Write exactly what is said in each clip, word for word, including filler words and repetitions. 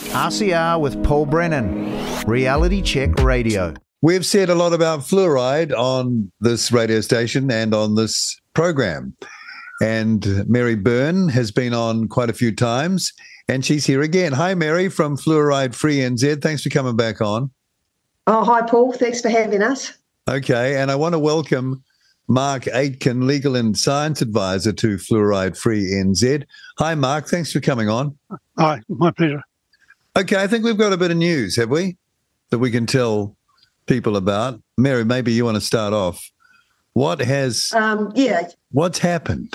R C R with Paul Brennan, Reality Check Radio. We've said a lot about fluoride on this radio station and on this program. And Mary Byrne has been on quite a few times, and she's here again. Hi, Mary from Fluoride Free N Z. Thanks for coming back on. Oh, hi, Paul. Thanks for having us. Okay, and I want to welcome Mark Aitken, Legal and Science Advisor to Fluoride Free N Z. Hi, Mark. Thanks for coming on. Hi, my pleasure. Okay, I think we've got a bit of news, have we, that we can tell people about? Mary, maybe you want to start off. What has, um, yeah. What's happened?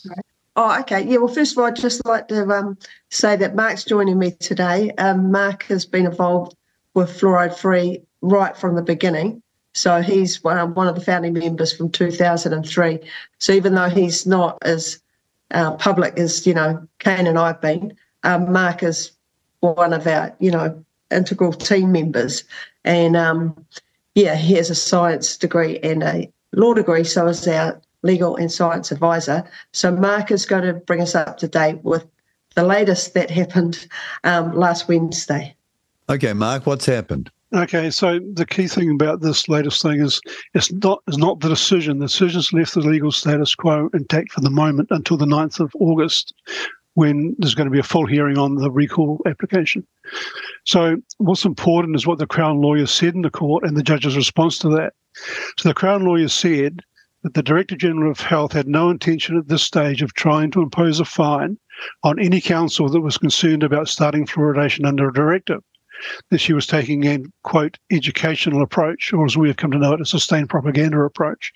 Oh, okay. Yeah, well, first of all, I'd just like to um, say that Mark's joining me today. Um, Mark has been involved with Fluoride Free right from the beginning. So he's um, one of the founding members from two thousand three. So even though he's not as uh, public as, you know, Kane and I have been, um, Mark is one of our, you know, integral team members. And, um, yeah, he has a science degree and a law degree, so is our legal and science advisor. So Mark is going to bring us up to date with the latest that happened um, last Wednesday. Okay, Mark, what's happened? Okay, so the key thing about this latest thing is it's not is not the decision. The decision's left the legal status quo intact for the moment until the ninth of August, when there's going to be a full hearing on the recall application. So what's important is what the Crown lawyer said in the court and the judge's response to that. So the Crown lawyer said that the Director-General of Health had no intention at this stage of trying to impose a fine on any council that was concerned about starting fluoridation under a directive, that she was taking a, quote, educational approach, or as we have come to know it, a sustained propaganda approach.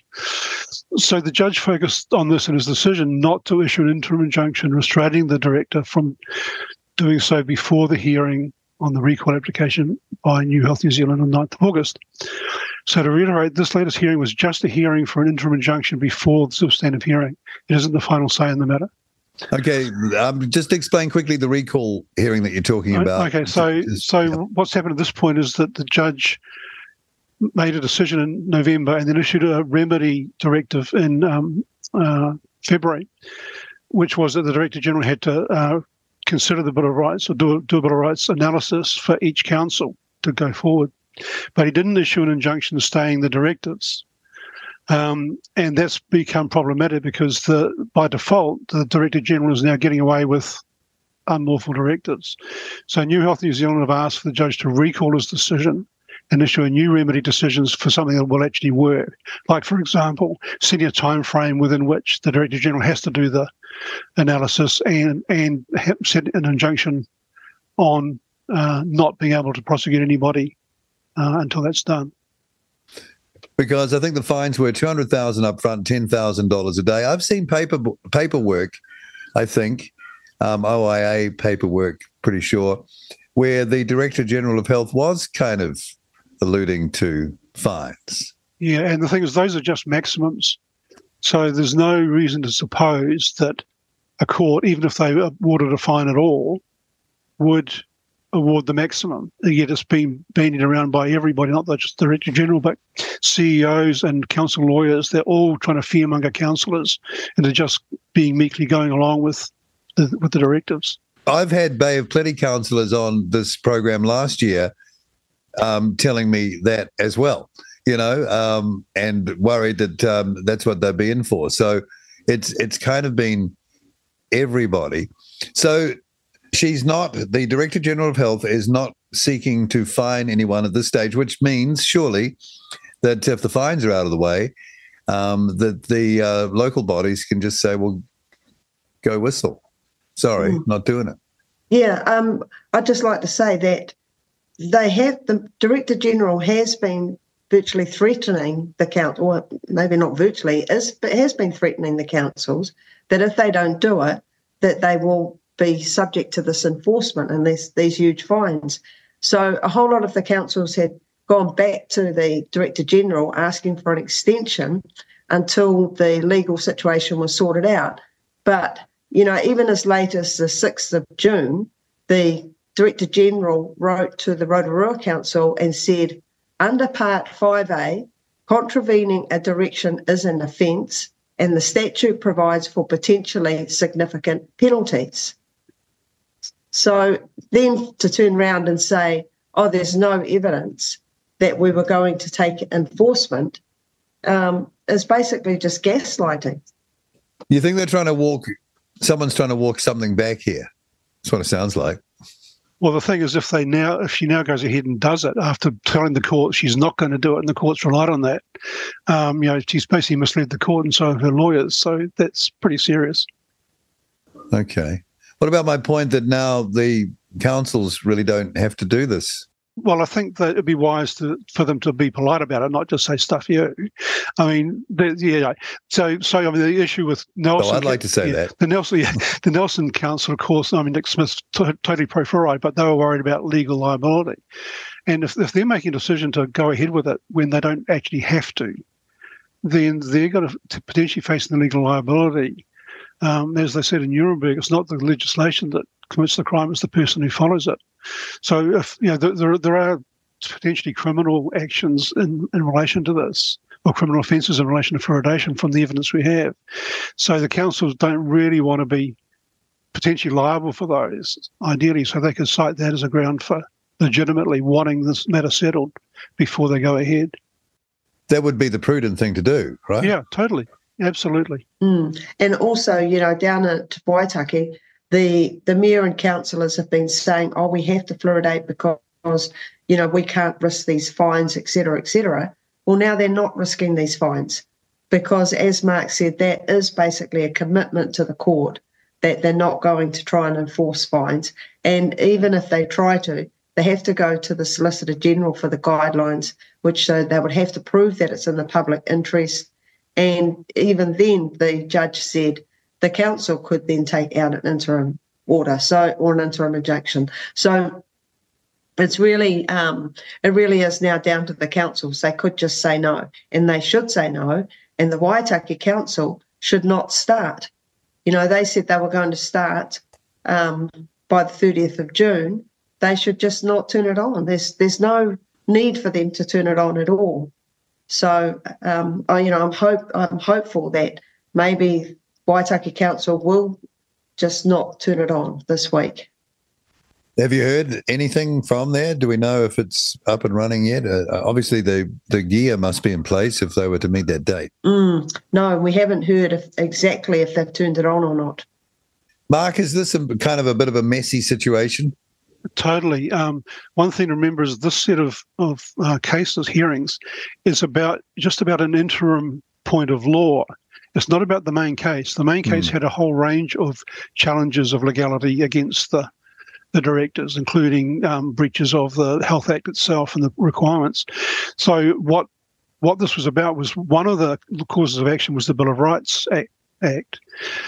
So the judge focused on this in his decision not to issue an interim injunction restraining the director from doing so before the hearing on the recall application by New Health New Zealand on ninth of August. So to reiterate, this latest hearing was just a hearing for an interim injunction before the substantive hearing. It isn't the final say in the matter. Okay, um, just explain quickly the recall hearing that you're talking about. Okay, so so what's happened at this point is that the judge made a decision in November and then issued a remedy directive in um, uh, February, which was that the Director General had to uh, consider the Bill of Rights or do, do a Bill of Rights analysis for each council to go forward. But he didn't issue an injunction staying the directives. Um, and that's become problematic because the, by default, the Director General is now getting away with unlawful directives. So New Health New Zealand have asked for the judge to recall his decision and issue a new remedy decisions for something that will actually work. Like, for example, setting a time frame within which the Director General has to do the analysis and, and set an injunction on uh, not being able to prosecute anybody uh, until that's done. Because I think the fines were two hundred thousand dollars up front, ten thousand dollars a day. I've seen paper paperwork, I think, um, O I A paperwork, pretty sure, where the Director General of Health was kind of alluding to fines. Yeah, and the thing is, those are just maximums. So there's no reason to suppose that a court, even if they awarded a fine at all, would award the maximum. Yet it's been bandied around by everybody, not just the Director General, but C E Os and council lawyers. They're all trying to fearmonger councillors and they're just being meekly going along with the, with the directives. I've had Bay of Plenty councillors on this program last year um, telling me that as well, you know, um, and worried that um, that's what they'd be in for. So it's it's kind of been everybody. So she's not, the Director General of Health is not seeking to fine anyone at this stage, which means surely that if the fines are out of the way, um, that the uh, local bodies can just say, well, go whistle. Sorry, mm. not doing it. Yeah, um, I'd just like to say that they have, the Director General has been virtually threatening the council, or maybe not virtually, is, but has been threatening the councils that if they don't do it, that they will be subject to this enforcement and these, these huge fines. So a whole lot of the councils had gone back to the Director General asking for an extension until the legal situation was sorted out. But, you know, even as late as the sixth of June, the Director General wrote to the Rotorua Council and said, under Part five A, contravening a direction is an offence and the statute provides for potentially significant penalties. So then to turn around and say, oh, there's no evidence that we were going to take enforcement um, is basically just gaslighting. You think they're trying to walk, someone's trying to walk something back here? That's what it sounds like. Well, the thing is, if they now, if she now goes ahead and does it after telling the court she's not going to do it, and the court's relied on that, um, you know, she's basically misled the court and so have her lawyers. So that's pretty serious. Okay. What about my point that now the councils really don't have to do this? Well, I think that it'd be wise to, for them to be polite about it, not just say stuff you. I mean, the, yeah. So, so I mean, the issue with Nelson. Oh, I'd like to say yeah, that the Nelson, yeah, the Nelson Council, of course. I mean, Nick Smith's t- totally pro fluoride, but they were worried about legal liability. And if, if they're making a decision to go ahead with it when they don't actually have to, then they're going to potentially face the legal liability. Um, as they said in Nuremberg, it's not the legislation that commits the crime; it's the person who follows it. So, if you know, there there are potentially criminal actions in, in relation to this, or criminal offences in relation to fluoridation from the evidence we have. So, the councils don't really want to be potentially liable for those, ideally, so they can cite that as a ground for legitimately wanting this matter settled before they go ahead. That would be the prudent thing to do, right? Yeah, totally. Absolutely. Mm. And also, you know, down at Waitaki, the, the mayor and councillors have been saying, oh, we have to fluoridate because, you know, we can't risk these fines, et cetera, et cetera. Well, now they're not risking these fines because, as Mark said, that is basically a commitment to the court that they're not going to try and enforce fines. And even if they try to, they have to go to the Solicitor General for the guidelines, which so they would have to prove that it's in the public interest. And even then, the judge said the council could then take out an interim order, so or an interim injunction. So it's really, um, it really is now down to the councils. They could just say no, and they should say no. And the Waitaki Council should not start. You know, they said they were going to start um, by the thirtieth of June. They should just not turn it on. There's there's no need for them to turn it on at all. So, um, I, you know, I'm hope I'm hopeful that maybe Waitaki Council will just not turn it on this week. Have you heard anything from there? Do we know if it's up and running yet? Uh, obviously, the, the gear must be in place if they were to meet that date. Mm, no, we haven't heard if, exactly if they've turned it on or not. Mark, is this a, kind of a bit of a messy situation? Totally. Um, one thing to remember is this set of, of uh, cases, hearings, is about just about an interim point of law. It's not about the main case. The main case mm. had a whole range of challenges of legality against the, the directors, including um, breaches of the Health Act itself and the requirements. So what what this was about was one of the causes of action was the Bill of Rights Act. Act.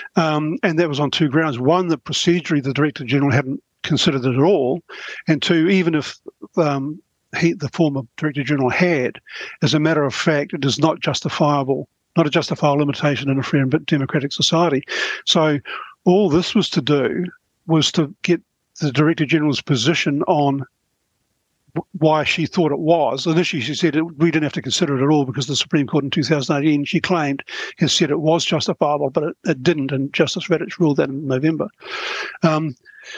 Um, and that was on two grounds. One, that procedurally the Director General hadn't considered it at all, and two, even if um, he, the former Director General had, as a matter of fact, it is not justifiable, not a justifiable limitation in a free and democratic society. So all this was to do was to get the Director General's position on why she thought it was. Initially, she said it, we didn't have to consider it at all because the Supreme Court in two thousand eighteen, she claimed, has said it was justifiable, but it, it didn't, and Justice Radich ruled that in November. Um,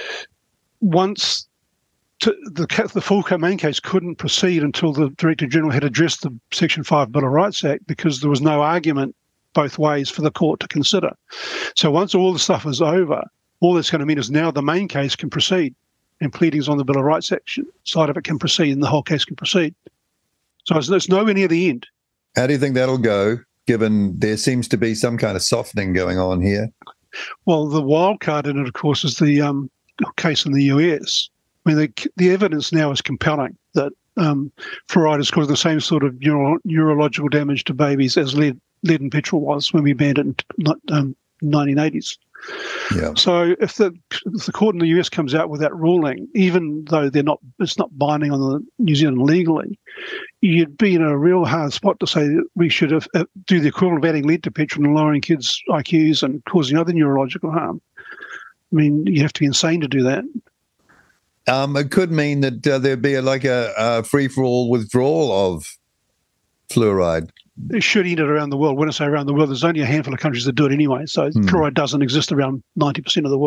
once to, the, the full main case couldn't proceed until the Director General had addressed the Section five Bill of Rights Act because there was no argument both ways for the court to consider. So once all the stuff is over, all that's going to mean is now the main case can proceed, and pleadings on the Bill of Rights section side of it can proceed, and the whole case can proceed. So it's, it's nowhere near the end. How do you think that'll go, given there seems to be some kind of softening going on here? Well, the wild card in it, of course, is the um, case in the U S. I mean, the, the evidence now is compelling that um, fluoride is causing the same sort of neuro, neurological damage to babies as lead, lead and petrol was when we banned it in um, nineteen eighties. Yeah. So if the if the court in the U S comes out with that ruling, even though they're not, it's not binding on the New Zealand legally, you'd be in a real hard spot to say that we should have, uh, do the equivalent of adding lead to petrol and lowering kids' I Qs and causing other neurological harm. I mean, you have to be insane to do that. Um, it could mean that uh, there'd be a, like a, a free-for-all withdrawal of fluoride. It should end it around the world. When I say around the world, there's only a handful of countries that do it anyway. So mm. fluoride doesn't exist around ninety percent of the world.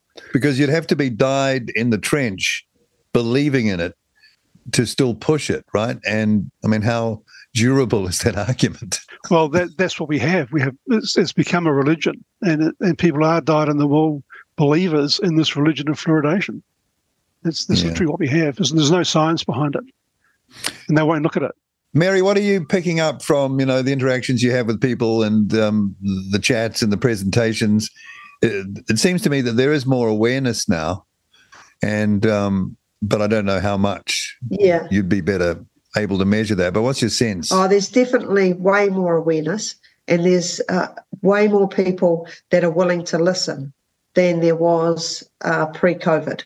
Because you'd have to be dyed in the trench, believing in it, to still push it, right? And I mean, how durable is that argument? Well, that, that's what we have. We have it's, it's become a religion, and it, and people are dyed in the wool believers in this religion of fluoridation. It's this Yeah. is literally what we have. There's, there's no science behind it, and they won't look at it. Mary, what are you picking up from, you know, the interactions you have with people and um, the chats and the presentations? It, it seems to me that there is more awareness now, and um, but I don't know how much. Yeah. You'd be better able to measure that. But what's your sense? Oh, there's definitely way more awareness, and there's uh, way more people that are willing to listen than there was uh, pre-COVID.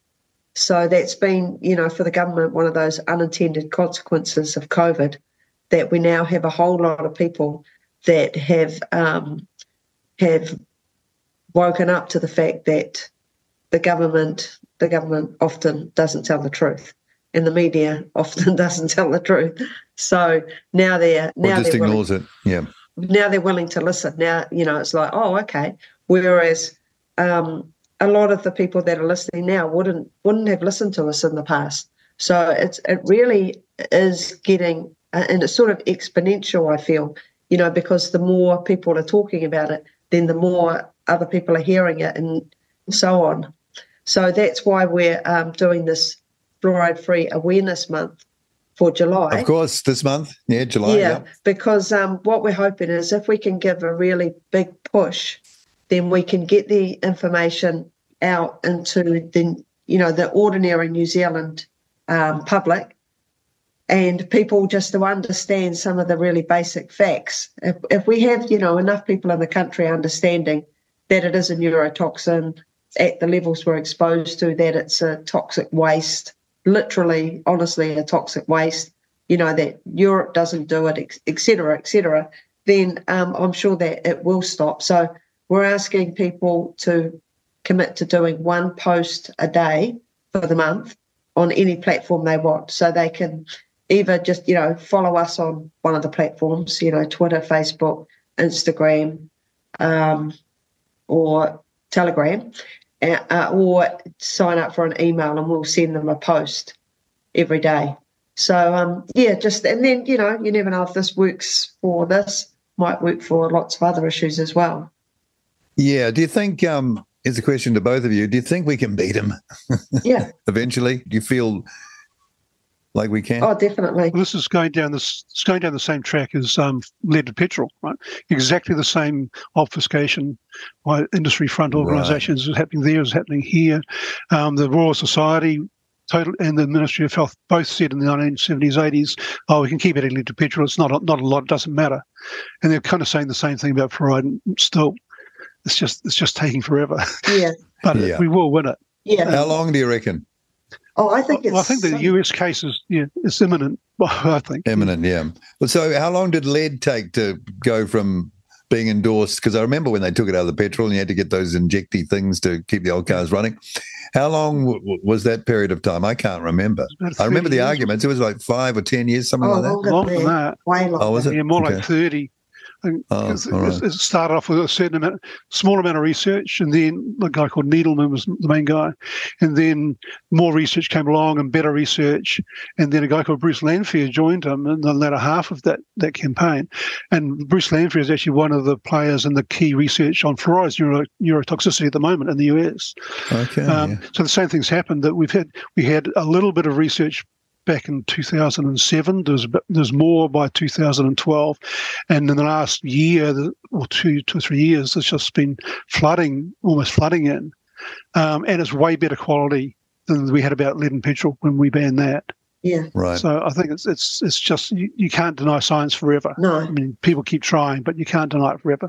So that's been, you know, for the government, one of those unintended consequences of COVID, that we now have a whole lot of people that have um, have woken up to the fact that the government, the government often doesn't tell the truth, and the media often doesn't tell the truth. So now they're now or just they're ignores willing, it. Yeah. now they're willing to listen. Now, you know, it's like, oh, okay. Whereas um, a lot of the people that are listening now wouldn't wouldn't have listened to us in the past. So it's it really is getting, uh, and it's sort of exponential, I feel, you know, because the more people are talking about it, then the more other people are hearing it, and so on. So that's why we're um, doing this Fluoride-Free Awareness Month for July. Of course, this month. Yeah, July. Yeah, Yeah. because um, what we're hoping is if we can give a really big push, then we can get the information out into the, you know, the ordinary New Zealand um, public, and people just to understand some of the really basic facts. If, if we have, you know, enough people in the country understanding that it is a neurotoxin at the levels we're exposed to, that it's a toxic waste, literally, honestly, a toxic waste, you know, that Europe doesn't do it, et cetera, et cetera, then um, I'm sure that it will stop. So we're asking people to commit to doing one post a day for the month on any platform they want. So they can either just, you know, follow us on one of the platforms, you know, Twitter, Facebook, Instagram, um, or Telegram, uh, or sign up for an email and we'll send them a post every day. So, um, yeah, just, and then, you know, you never know if this works for this, might work for lots of other issues as well. Yeah. Do you think, um, here's a question to both of you, do you think we can beat him Yeah. eventually? Do you feel like we can? Oh, definitely. Well, this is going down this. It's going down the same track as um, leaded petrol, right? Exactly the same obfuscation by industry front organisations is happening there, is happening here. Um, the Royal Society, total, and the Ministry of Health both said in the nineteen seventies, eighties, "Oh, we can keep adding lead to petrol. It's not not a lot. It doesn't matter." And they're kind of saying the same thing about fluoride. Still, it's just it's just taking forever. Yeah. But Yeah. we will win it. Yeah. How long do you reckon? Oh, I think it's. Well, I think the so- U S case is yeah, it's imminent. I think Imminent, yeah. Well, so how long did lead take to go from being endorsed? Because I remember when they took it out of the petrol and you had to get those injecty things to keep the old cars running. How long w- w- was that period of time? I can't remember. about I remember thirty the years. arguments. It was like five or ten years, something Oh, like that. longer, Longer than than that. that. Way longer. Oh, was it? Yeah, more Okay. like thirty. And Oh, it's- all right. it's- It started off with a certain amount, small amount of research, and then a guy called Needleman was the main guy, and then more research came along and better research, and then a guy called Bruce Lanphier joined him in the latter half of that that campaign, and Bruce Lanphier is actually one of the players in the key research on fluoride's neuro, neurotoxicity at the moment in the U S. Okay. Um, yeah. So the same thing's happened, that we've had we had a little bit of research back in two thousand seven. There's a bit, there's more by two thousand twelve, and in the last year or two, two or three years, it's just been flooding, almost flooding in, um, and it's way better quality than we had about lead and petrol when we banned that. Yeah. Right. So I think it's it's it's just you, you can't deny science forever. No. I mean, people keep trying, but you can't deny it forever.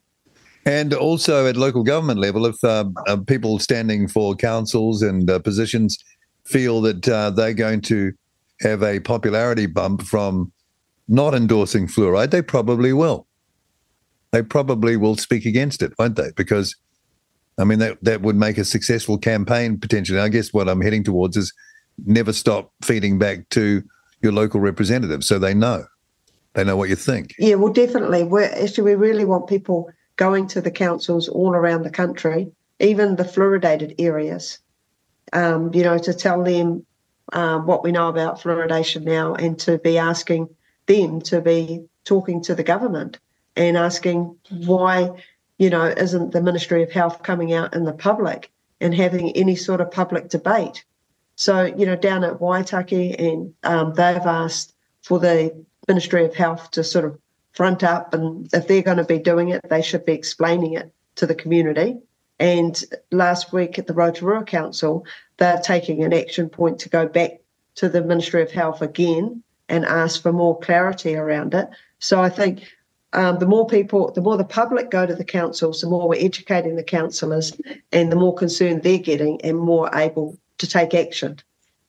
And also at local government level, if um, uh, people standing for councils and uh, positions feel that uh, they're going to have a popularity bump from not endorsing fluoride, they probably will. They probably will speak against it, won't they? Because, I mean, that, that would make a successful campaign potentially. I guess what I'm heading towards is never stop feeding back to your local representatives so they know. They know what you think. Yeah, well, definitely. We're, actually, we really want people going to the councils all around the country even the fluoridated areas, um, you know, to tell them um, what we know about fluoridation now, and to be asking them to be talking to the government and asking why, you know, isn't the Ministry of Health coming out in the public and having any sort of public debate. So, you know, down at Waitaki, and um, they've asked for the Ministry of Health to sort of front up, and if they're going to be doing it, they should be explaining it to the community. And last week at the Rotorua Council, they're taking an action point to go back to the Ministry of Health again and ask for more clarity around it. So I think um, the more people, the more the public go to the councils, the more we're educating the councillors, and the more concerned they're getting and more able to take action.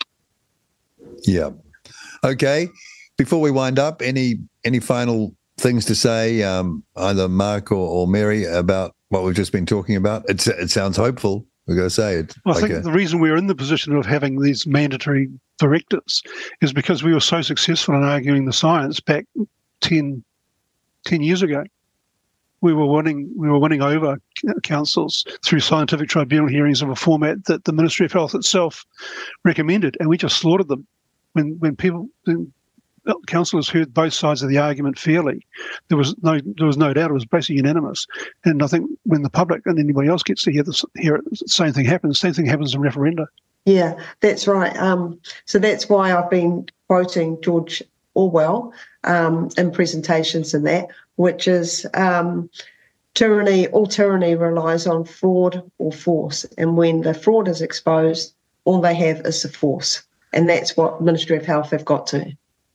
Yeah. Okay. Before we wind up, any any final things to say, um, either Mark or, or Mary, about what we've just been talking about? It's, it sounds hopeful, we've got to say it. Well, I like think a, the reason we're in the position of having these mandatory directives is because we were so successful in arguing the science back ten, ten years ago. We were winning we were winning over councils through scientific tribunal hearings of a format that the Ministry of Health itself recommended, and we just slaughtered them. When when people when councillors heard both sides of the argument fairly, there was no there was no doubt it was basically unanimous. And I think when the public and anybody else gets to hear this, hear it, the same thing happens. Same thing happens in referenda. Yeah, that's right. Um, so that's why I've been quoting George Orwell um, in presentations and that, which is um, tyranny. All tyranny relies on fraud or force, and when the fraud is exposed, all they have is the force, and that's what Ministry of Health have got to.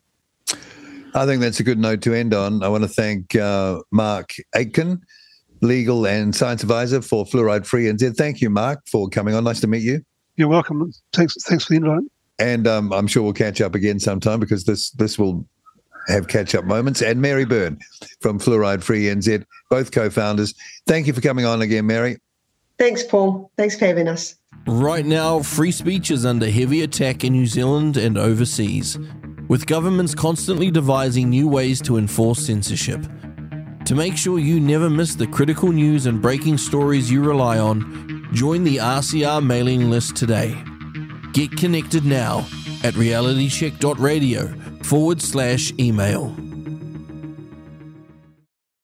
I think that's a good note to end on. I want to thank uh, Mark Aitken, Legal and Science Advisor for Fluoride Free N Z. Thank you, Mark, for coming on. Nice to meet you. You're welcome. Thanks Thanks for the invite. And um, I'm sure we'll catch up again sometime, because this this will have catch-up moments. And Mary Byrne from Fluoride Free N Z, both co-founders. Thank you for coming on again, Mary. Thanks, Paul. Thanks for having us. Right now, free speech is under heavy attack in New Zealand and overseas, with governments constantly devising new ways to enforce censorship. To make sure you never miss the critical news and breaking stories you rely on, join the R C R mailing list today. Get connected now at realitycheck.radio forward slash email.